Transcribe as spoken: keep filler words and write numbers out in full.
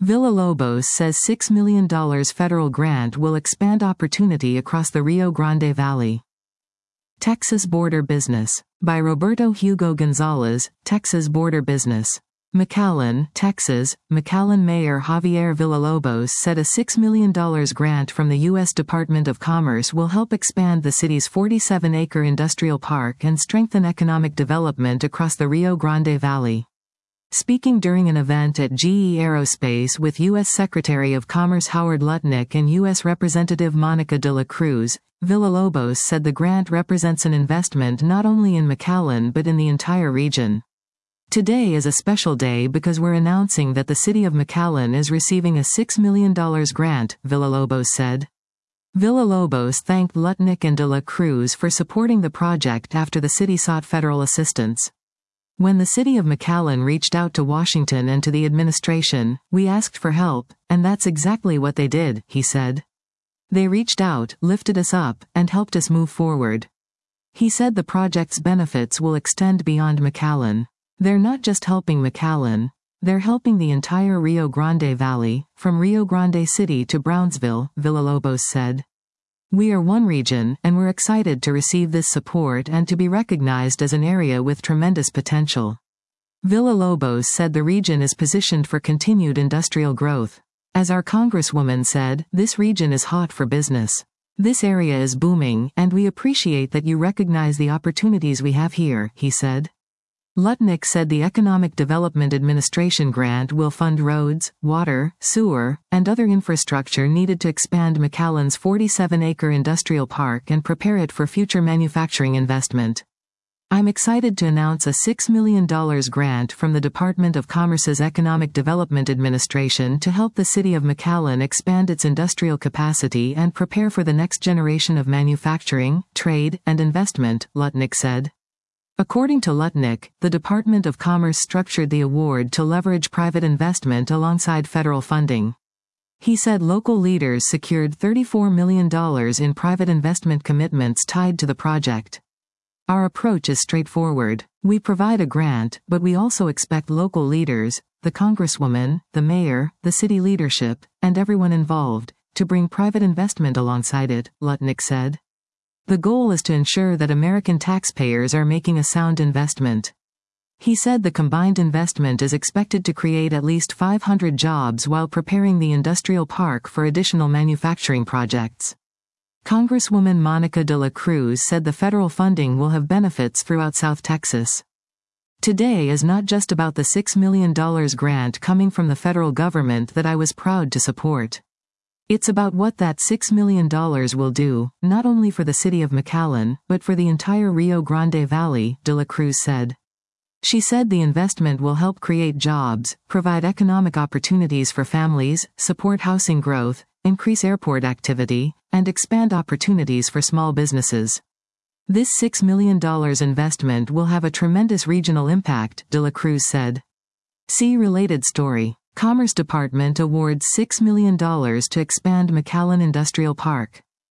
Villalobos says six million dollars federal grant will expand opportunity across the Rio Grande Valley. Texas Border Business. By Roberto Hugo Gonzalez, Texas Border Business. McAllen, Texas. McAllen Mayor Javier Villalobos said a six million dollars grant from the U S Department of Commerce will help expand the city's forty-seven acre industrial park and strengthen economic development across the Rio Grande Valley. Speaking during an event at G E Aerospace with U S Secretary of Commerce Howard Lutnick and U S Representative Monica de la Cruz, Villalobos said the grant represents an investment not only in McAllen but in the entire region. Today is a special day because we're announcing that the city of McAllen is receiving a six million dollars grant, Villalobos said. Villalobos thanked Lutnick and de la Cruz for supporting the project after the city sought federal assistance. When the city of McAllen reached out to Washington and to the administration, we asked for help, and that's exactly what they did, he said. They reached out, lifted us up, and helped us move forward. He said the project's benefits will extend beyond McAllen. They're not just helping McAllen, they're helping the entire Rio Grande Valley, from Rio Grande City to Brownsville, Villalobos said. We are one region, and we're excited to receive this support and to be recognized as an area with tremendous potential. Villalobos said the region is positioned for continued industrial growth. As our Congresswoman said, this region is hot for business. This area is booming, and we appreciate that you recognize the opportunities we have here, he said. Lutnick said the Economic Development Administration grant will fund roads, water, sewer, and other infrastructure needed to expand McAllen's forty-seven acre industrial park and prepare it for future manufacturing investment. I'm excited to announce a six million dollars grant from the Department of Commerce's Economic Development Administration to help the city of McAllen expand its industrial capacity and prepare for the next generation of manufacturing, trade, and investment, Lutnick said. According to Lutnick, the Department of Commerce structured the award to leverage private investment alongside federal funding. He said local leaders secured thirty-four million dollars in private investment commitments tied to the project. Our approach is straightforward. We provide a grant, but we also expect local leaders, the Congresswoman, the mayor, the city leadership, and everyone involved, to bring private investment alongside it, Lutnick said. The goal is to ensure that American taxpayers are making a sound investment. He said the combined investment is expected to create at least five hundred jobs while preparing the industrial park for additional manufacturing projects. Congresswoman Monica de la Cruz said the federal funding will have benefits throughout South Texas. Today is not just about the six million dollars grant coming from the federal government that I was proud to support. It's about what that six million dollars will do, not only for the city of McAllen, but for the entire Rio Grande Valley, de la Cruz said. She said the investment will help create jobs, provide economic opportunities for families, support housing growth, increase airport activity, and expand opportunities for small businesses. This six million dollars investment will have a tremendous regional impact, de la Cruz said. See related story. Commerce Department awards six million dollars to expand McAllen Industrial Park.